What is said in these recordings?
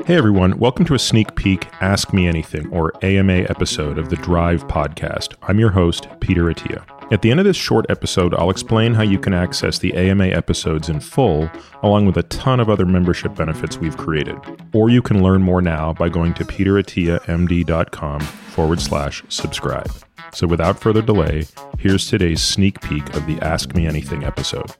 Hey everyone, welcome to a sneak peek Ask Me Anything, or AMA episode of the Drive podcast. I'm your host, Peter Attia. At the end of this short episode, I'll explain how you can access the AMA episodes in full, along with a ton of other membership benefits we've created. Or you can learn more now by going to peterattiamd.com/subscribe. So without further delay, here's today's sneak peek of the Ask Me Anything episode.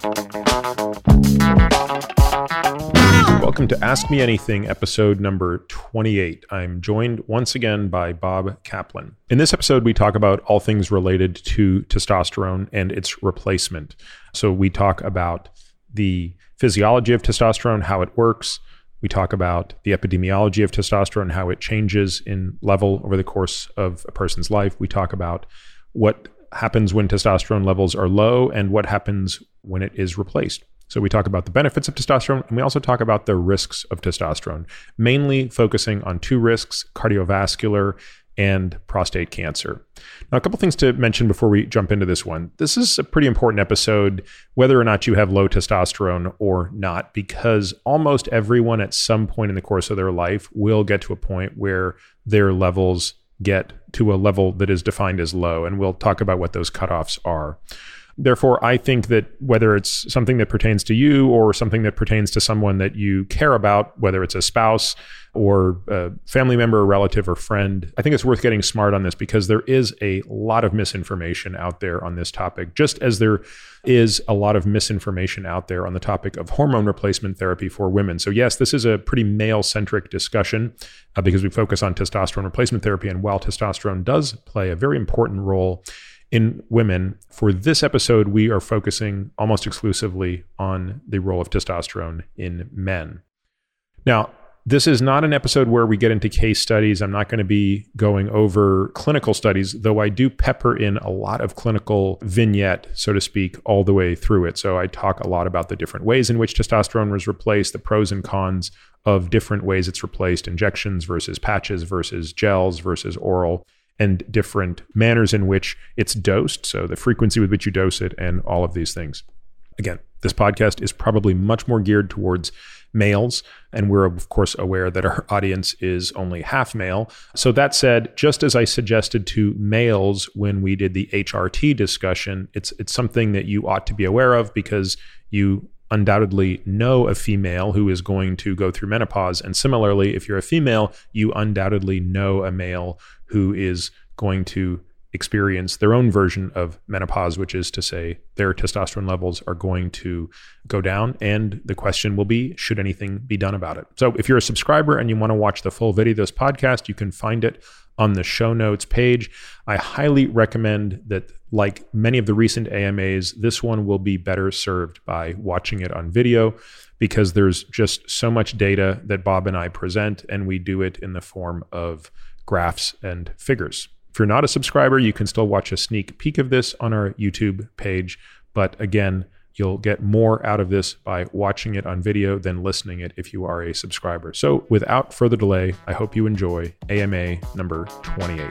Welcome to Ask Me Anything, episode number 28. I'm joined once again by Bob Kaplan. In this episode, we talk about all things related to testosterone and its replacement. So we talk about the physiology of testosterone, how it works. We talk about the epidemiology of testosterone, how it changes in level over the course of a person's life. We talk about what happens when testosterone levels are low and what happens when it is replaced. So we talk about the benefits of testosterone, and we also talk about the risks of testosterone, mainly focusing on two risks: cardiovascular and prostate cancer. Now, a couple things to mention before we jump into this one. This is a pretty important episode, whether or not you have low testosterone or not, because almost everyone at some point in the course of their life will get to a point where their levels get to a level that is defined as low, and we'll talk about what those cutoffs are. Therefore, I think that whether it's something that pertains to you or something that pertains to someone that you care about, whether it's a spouse or a family member, or relative or friend, I think it's worth getting smart on this because there is a lot of misinformation out there on this topic, just as there is a lot of misinformation out there on the topic of hormone replacement therapy for women. So yes, this is a pretty male-centric discussion because we focus on testosterone replacement therapy. And while testosterone does play a very important role in women, for this episode, we are focusing almost exclusively on the role of testosterone in men. Now, this is not an episode where we get into case studies. I'm not going to be going over clinical studies, though I do pepper in a lot of clinical vignette, so to speak, all the way through it. So I talk a lot about the different ways in which testosterone was replaced, the pros and cons of different ways it's replaced: injections versus patches versus gels versus oral, and different manners in which it's dosed, so the frequency with which you dose it, and all of these things. Again, this podcast is probably much more geared towards males, and we're of course aware that our audience is only half male. So that said, just as I suggested to males when we did the HRT discussion, it's something that you ought to be aware of because you undoubtedly know a female who is going to go through menopause. And similarly, if you're a female, you undoubtedly know a male who is going to experience their own version of menopause, which is to say their testosterone levels are going to go down. And the question will be, should anything be done about it? So if you're a subscriber and you want to watch the full video of this podcast, you can find it on the show notes page. I highly recommend that, like many of the recent AMAs, this one will be better served by watching it on video because there's just so much data that Bob and I present, and we do it in the form of graphs and figures. If you're not a subscriber, you can still watch a sneak peek of this on our YouTube page. But again, you'll get more out of this by watching it on video than listening it if you are a subscriber. So without further delay, I hope you enjoy AMA number 28.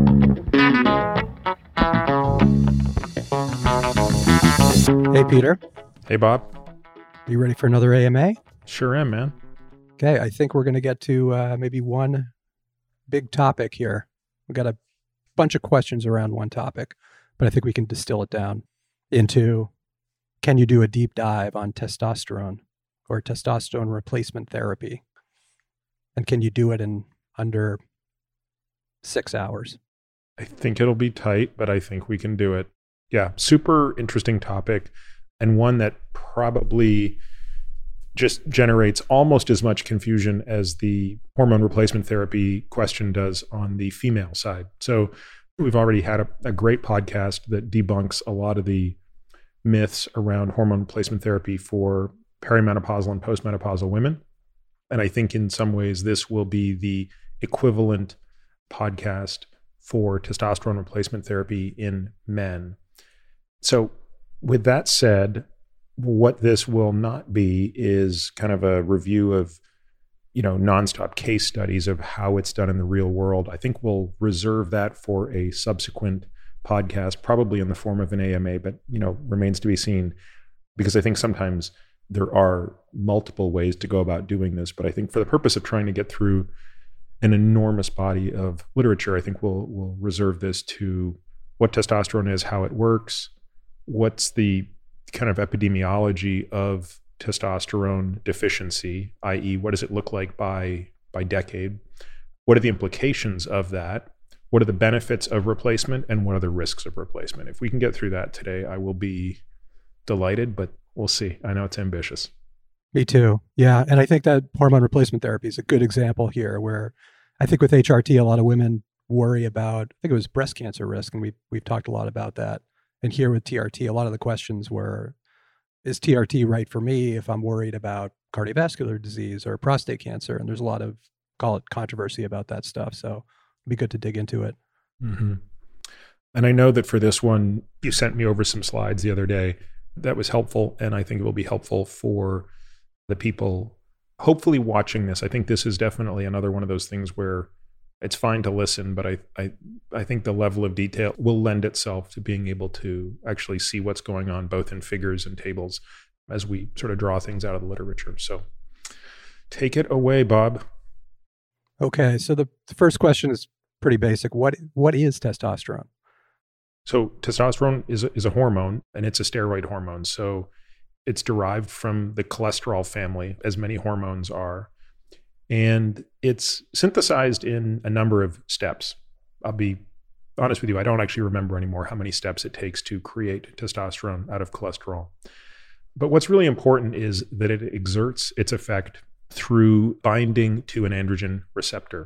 Hey, Peter. Hey, Bob. Are you ready for another AMA? Sure am, man. Okay, I think we're going to get to maybe one big topic here. We've got a bunch of questions around one topic, but I think we can distill it down into, can you do a deep dive on testosterone or testosterone replacement therapy? And can you do it in under 6 hours? I think it'll be tight, but I think we can do it. Yeah, super interesting topic, and one that probably just generates almost as much confusion as the hormone replacement therapy question does on the female side. So we've already had a great podcast that debunks a lot of the myths around hormone replacement therapy for perimenopausal and postmenopausal women. And I think in some ways this will be the equivalent podcast for testosterone replacement therapy in men. So with that said, what this will not be is kind of a review of, nonstop case studies of how it's done in the real world. I think we'll reserve that for a subsequent podcast, probably in the form of an AMA, but, remains to be seen, because I think sometimes there are multiple ways to go about doing this, but I think for the purpose of trying to get through an enormous body of literature, I think we'll reserve this to what testosterone is, how it works, what's the kind of epidemiology of testosterone deficiency, i.e., what does it look like by decade? What are the implications of that? What are the benefits of replacement, and what are the risks of replacement? If we can get through that today, I will be delighted, but we'll see. I know it's ambitious. Me too. Yeah. And I think that hormone replacement therapy is a good example here, where I think with HRT, a lot of women worry about, I think it was breast cancer risk, and we've talked a lot about that. And here with TRT, a lot of the questions were, is TRT right for me if I'm worried about cardiovascular disease or prostate cancer? And there's a lot of, call it, controversy about that stuff. So it'd be good to dig into it. Mm-hmm. And I know that for this one, you sent me over some slides the other day. That was helpful, and I think it will be helpful for the people hopefully watching this. I think this is definitely another one of those things where it's fine to listen, but I think the level of detail will lend itself to being able to actually see what's going on, both in figures and tables, as we sort of draw things out of the literature. So take it away, Bob. Okay, so the first question is pretty basic. What is testosterone? So testosterone is a hormone, and it's a steroid hormone. So it's derived from the cholesterol family, as many hormones are. And it's synthesized in a number of steps. I'll be honest with you, I don't actually remember anymore how many steps it takes to create testosterone out of cholesterol. But what's really important is that it exerts its effect through binding to an androgen receptor.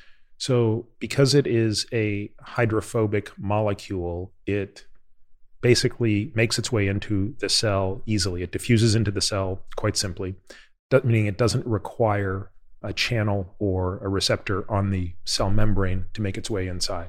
So because it is a hydrophobic molecule, it basically makes its way into the cell easily. It diffuses into the cell quite simply, meaning it doesn't require a channel or a receptor on the cell membrane to make its way inside.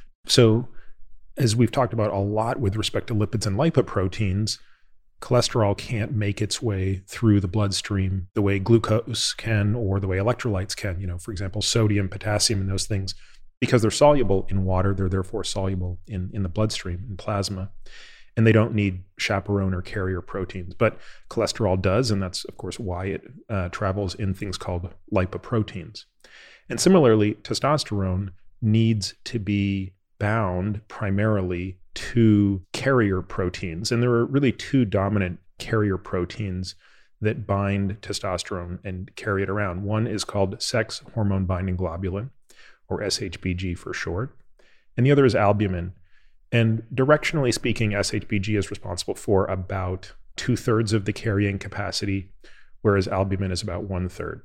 So as we've talked about a lot with respect to lipids and lipoproteins, cholesterol can't make its way through the bloodstream the way glucose can or the way electrolytes can. For example, sodium, potassium, and those things. Because they're soluble in water, they're therefore soluble in the bloodstream, in plasma. And they don't need chaperone or carrier proteins. But cholesterol does, and that's, of course, why it travels in things called lipoproteins. And similarly, testosterone needs to be bound primarily to carrier proteins. And there are really two dominant carrier proteins that bind testosterone and carry it around. One is called sex hormone binding globulin, or SHBG for short, and the other is albumin. And directionally speaking, SHBG is responsible for about 2/3 of the carrying capacity, whereas albumin is about 1/3.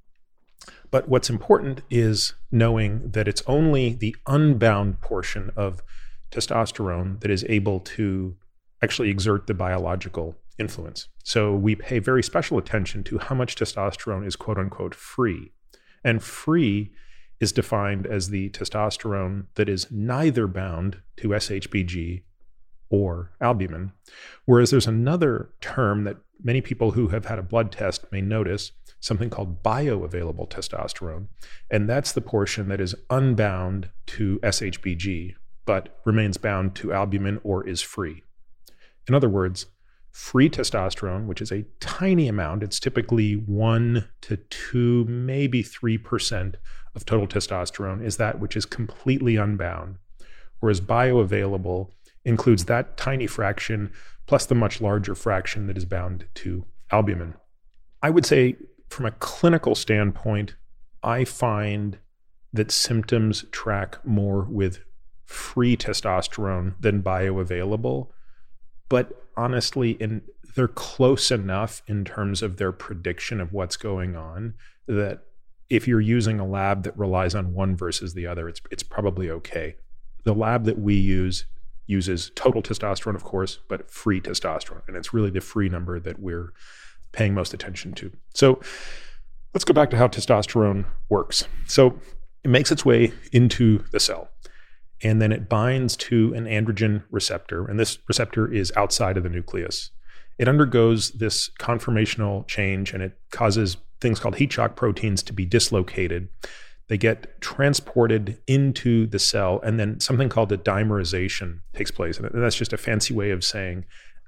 But what's important is knowing that it's only the unbound portion of testosterone that is able to actually exert the biological influence. So we pay very special attention to how much testosterone is quote unquote free. And free is defined as the testosterone that is neither bound to SHBG or albumin. Whereas there's another term that many people who have had a blood test may notice, something called bioavailable testosterone. And that's the portion that is unbound to SHBG, but remains bound to albumin or is free. In other words, free testosterone, which is a tiny amount, it's typically 1 to 2, maybe 3% of total testosterone, is that which is completely unbound, whereas bioavailable includes that tiny fraction plus the much larger fraction that is bound to albumin. I would say from a clinical standpoint, I find that symptoms track more with free testosterone than bioavailable, but honestly, they're close enough in terms of their prediction of what's going on that if you're using a lab that relies on one versus the other, it's probably okay. The lab that we use uses total testosterone, of course, but free testosterone. And it's really the free number that we're paying most attention to. So let's go back to how testosterone works. So it makes its way into the cell, and then it binds to an androgen receptor. And this receptor is outside of the nucleus. It undergoes this conformational change, and it causes things called heat shock proteins to be dislocated. They get transported into the cell, and then something called a dimerization takes place. And that's just a fancy way of saying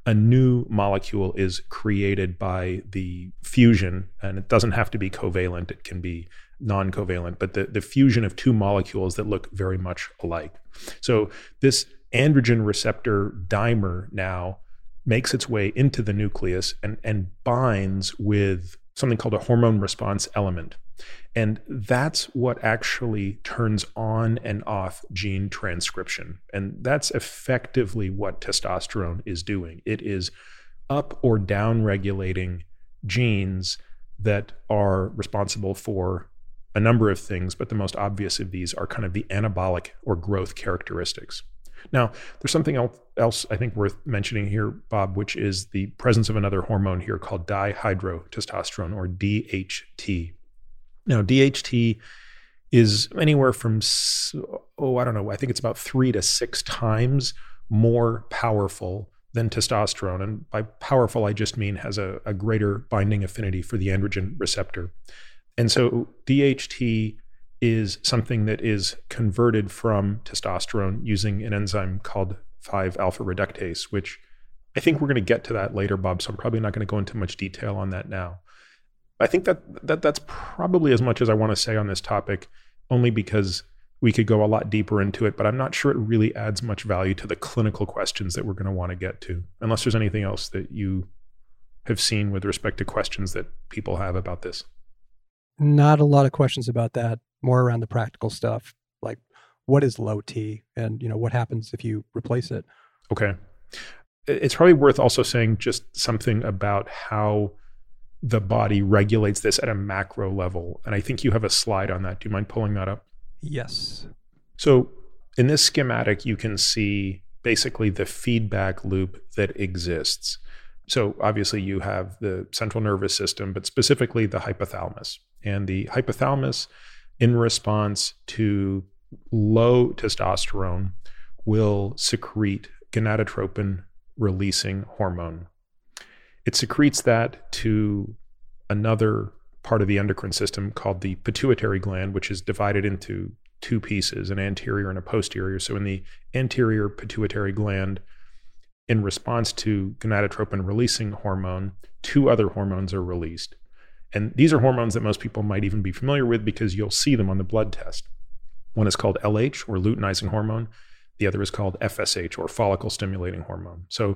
a new molecule is created by the fusion, and it doesn't have to be covalent, it can be non-covalent, but the fusion of two molecules that look very much alike. So this androgen receptor dimer now makes its way into the nucleus and binds with something called a hormone response element. And that's what actually turns on and off gene transcription. And that's effectively what testosterone is doing. It is up or down regulating genes that are responsible for a number of things, but the most obvious of these are kind of the anabolic or growth characteristics. Now, there's something else I think worth mentioning here, Bob, which is the presence of another hormone here called dihydrotestosterone, or DHT. Now, DHT is anywhere from, I think it's about 3 to 6 times more powerful than testosterone. And by powerful, I just mean has a greater binding affinity for the androgen receptor. And so DHT is something that is converted from testosterone using an enzyme called 5-alpha reductase, which I think we're going to get to that later, Bob, so I'm probably not going to go into much detail on that now. I think that's probably as much as I want to say on this topic, only because we could go a lot deeper into it, but I'm not sure it really adds much value to the clinical questions that we're going to want to get to, unless there's anything else that you have seen with respect to questions that people have about this. Not a lot of questions about that, more around the practical stuff, like what is low T and what happens if you replace it? Okay. It's probably worth also saying just something about how the body regulates this at a macro level. And I think you have a slide on that. Do you mind pulling that up? Yes. So in this schematic, you can see basically the feedback loop that exists. So obviously you have the central nervous system, but specifically the hypothalamus. And the hypothalamus, in response to low testosterone, will secrete gonadotropin releasing hormone. It secretes that to another part of the endocrine system called the pituitary gland, which is divided into 2 pieces, an anterior and a posterior. So in the anterior pituitary gland, in response to gonadotropin releasing hormone, 2 other hormones are released. And these are hormones that most people might even be familiar with because you'll see them on the blood test. One is called LH, or luteinizing hormone. The other is called FSH, or follicle stimulating hormone. So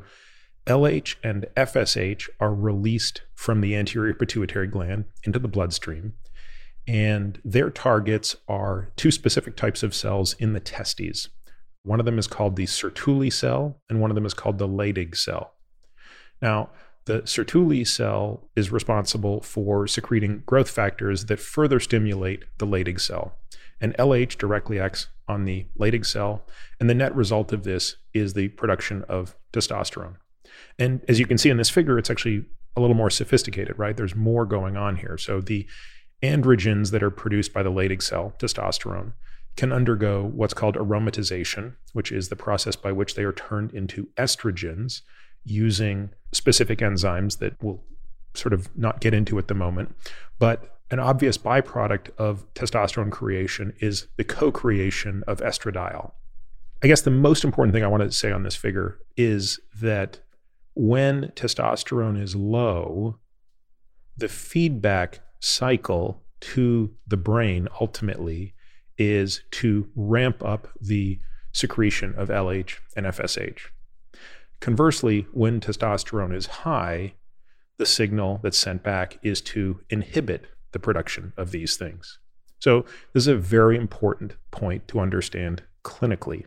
LH and FSH are released from the anterior pituitary gland into the bloodstream, and their targets are 2 specific types of cells in the testes. One of them is called the Sertoli cell, and one of them is called the Leydig cell. Now, the Sertoli cell is responsible for secreting growth factors that further stimulate the Leydig cell. And LH directly acts on the Leydig cell, and the net result of this is the production of testosterone. And as you can see in this figure, it's actually a little more sophisticated, right? There's more going on here. So the androgens that are produced by the Leydig cell, testosterone, can undergo what's called aromatization, which is the process by which they are turned into estrogens using specific enzymes that we'll sort of not get into at the moment. But an obvious byproduct of testosterone creation is the co-creation of estradiol. I guess the most important thing I want to say on this figure is that when testosterone is low, the feedback cycle to the brain ultimately is to ramp up the secretion of LH and FSH. Conversely, when testosterone is high, the signal that's sent back is to inhibit the production of these things. So this is a very important point to understand clinically.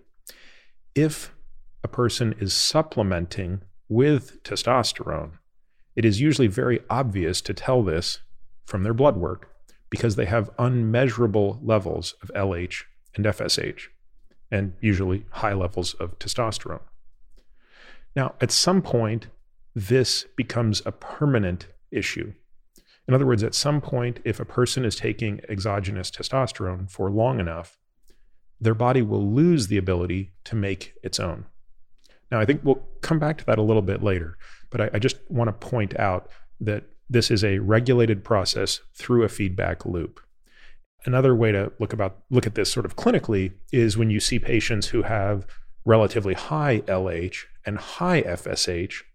If a person is supplementing with testosterone, it is usually very obvious to tell this from their blood work because they have unmeasurable levels of LH and FSH, and usually high levels of testosterone. Now, at some point, this becomes a permanent issue. In other words, at some point, if a person is taking exogenous testosterone for long enough, their body will lose the ability to make its own. Now, I think we'll come back to that a little bit later, but I just want to point out that this is a regulated process through a feedback loop. Another way to look at this sort of clinically is when you see patients who have relatively high LH and high FSH,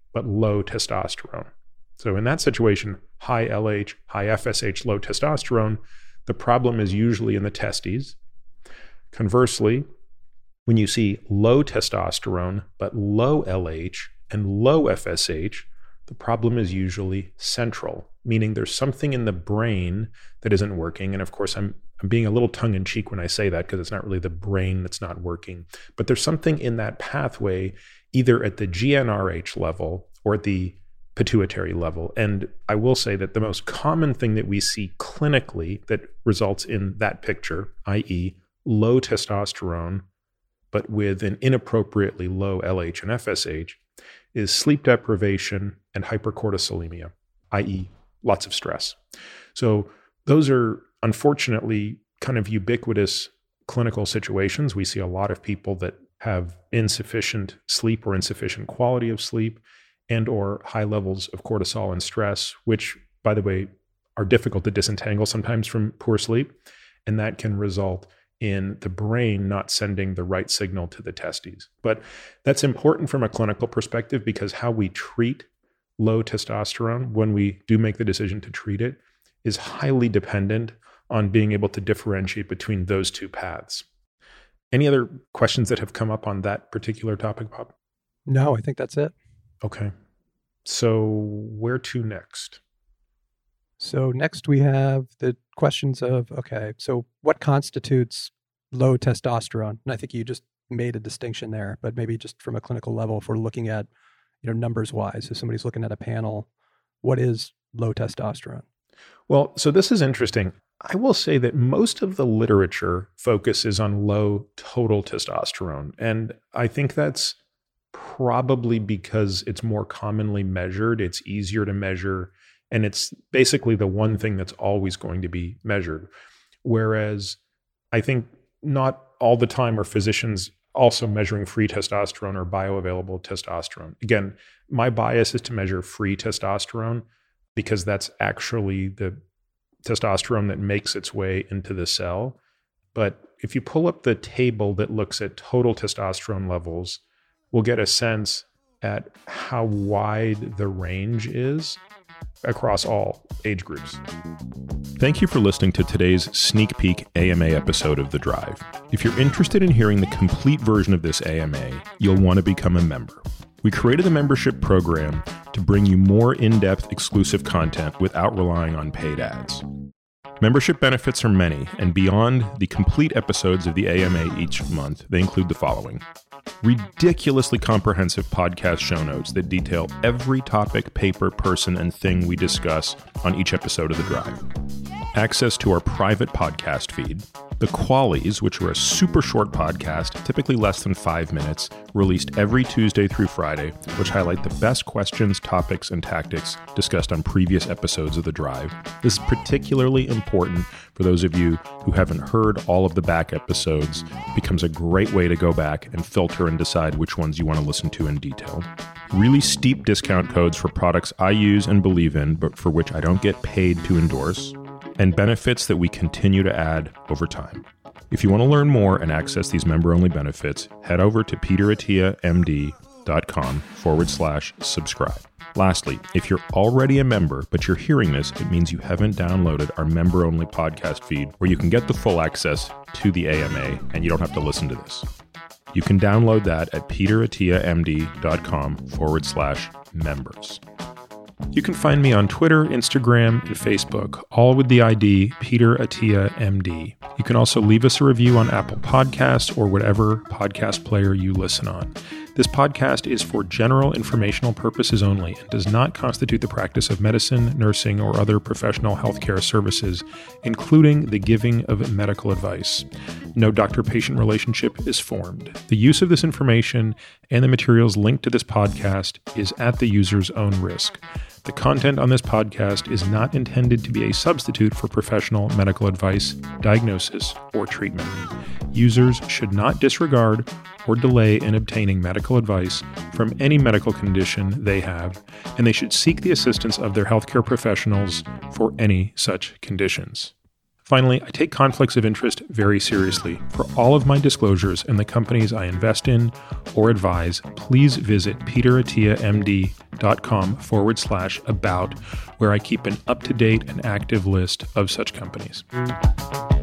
but low testosterone. So in that situation, high LH, high FSH, low testosterone, the problem is usually in the testes. Conversely, when you see low testosterone, but low LH and low FSH, the problem is usually central, meaning there's something in the brain that isn't working. And of course, I'm being a little tongue-in-cheek when I say that, because it's not really the brain that's not working. But there's something in that pathway, either at the GnRH level or at the pituitary level. And I will say that the most common thing that we see clinically that results in that picture, i.e. low testosterone, but with an inappropriately low LH and FSH, is sleep deprivation and hypercortisolemia, i.e. lots of stress. So those are unfortunately kind of ubiquitous clinical situations. We see a lot of people that have insufficient sleep or insufficient quality of sleep and or high levels of cortisol and stress, which, by the way, are difficult to disentangle sometimes from poor sleep. And that can result in the brain not sending the right signal to the testes. But that's important from a clinical perspective, because how we treat low testosterone, when we do make the decision to treat it, is highly dependent on being able to differentiate between those two paths. Any other questions that have come up on that particular topic, Bob? No, I think that's it. Okay. So where to next? So next we have the questions of, okay, so what constitutes low testosterone? And I think you just made a distinction there, but maybe just from a clinical level, if we're looking at, numbers wise, if somebody's looking at a panel, what is low testosterone? Well, so this is interesting. I will say that most of the literature focuses on low total testosterone. And I think that's probably because it's more commonly measured, it's easier to measure, and it's basically the one thing that's always going to be measured. Whereas I think not all the time are physicians also measuring free testosterone or bioavailable testosterone. Again, my bias is to measure free testosterone because that's actually the testosterone that makes its way into the cell. But if you pull up the table that looks at total testosterone levels, we'll get a sense at how wide the range is across all age groups. Thank you for listening to today's sneak peek AMA episode of The Drive. If you're interested in hearing the complete version of this AMA, you'll want to become a member. We created the membership program to bring you more in-depth exclusive content without relying on paid ads. Membership benefits are many, and beyond the complete episodes of the AMA each month, they include the following: ridiculously comprehensive podcast show notes that detail every topic, paper, person, and thing we discuss on each episode of The Drive. Access to our private podcast feed. The Qualies, which are a super short podcast, typically less than 5 minutes, released every Tuesday through Friday, which highlight the best questions, topics, and tactics discussed on previous episodes of The Drive. This is particularly important for those of you who haven't heard all of the back episodes. It becomes a great way to go back and filter and decide which ones you want to listen to in detail. Really steep discount codes for products I use and believe in, but for which I don't get paid to endorse, and benefits that we continue to add over time. If you want to learn more and access these member-only benefits, head over to peterattiamd.com/subscribe. Lastly, if you're already a member, but you're hearing this, it means you haven't downloaded our member-only podcast feed where you can get the full access to the AMA and you don't have to listen to this. You can download that at peterattiamd.com/members. You can find me on Twitter, Instagram, and Facebook, all with the ID Peter Attia MD. You can also leave us a review on Apple Podcasts or whatever podcast player you listen on. This podcast is for general informational purposes only and does not constitute the practice of medicine, nursing, or other professional healthcare services, including the giving of medical advice. No doctor-patient relationship is formed. The use of this information and the materials linked to this podcast is at the user's own risk. The content on this podcast is not intended to be a substitute for professional medical advice, diagnosis, or treatment. Users should not disregard or delay in obtaining medical advice from any medical condition they have, and they should seek the assistance of their healthcare professionals for any such conditions. Finally, I take conflicts of interest very seriously. For all of my disclosures and the companies I invest in or advise, please visit peterattiamd.com/about, where I keep an up-to-date and active list of such companies.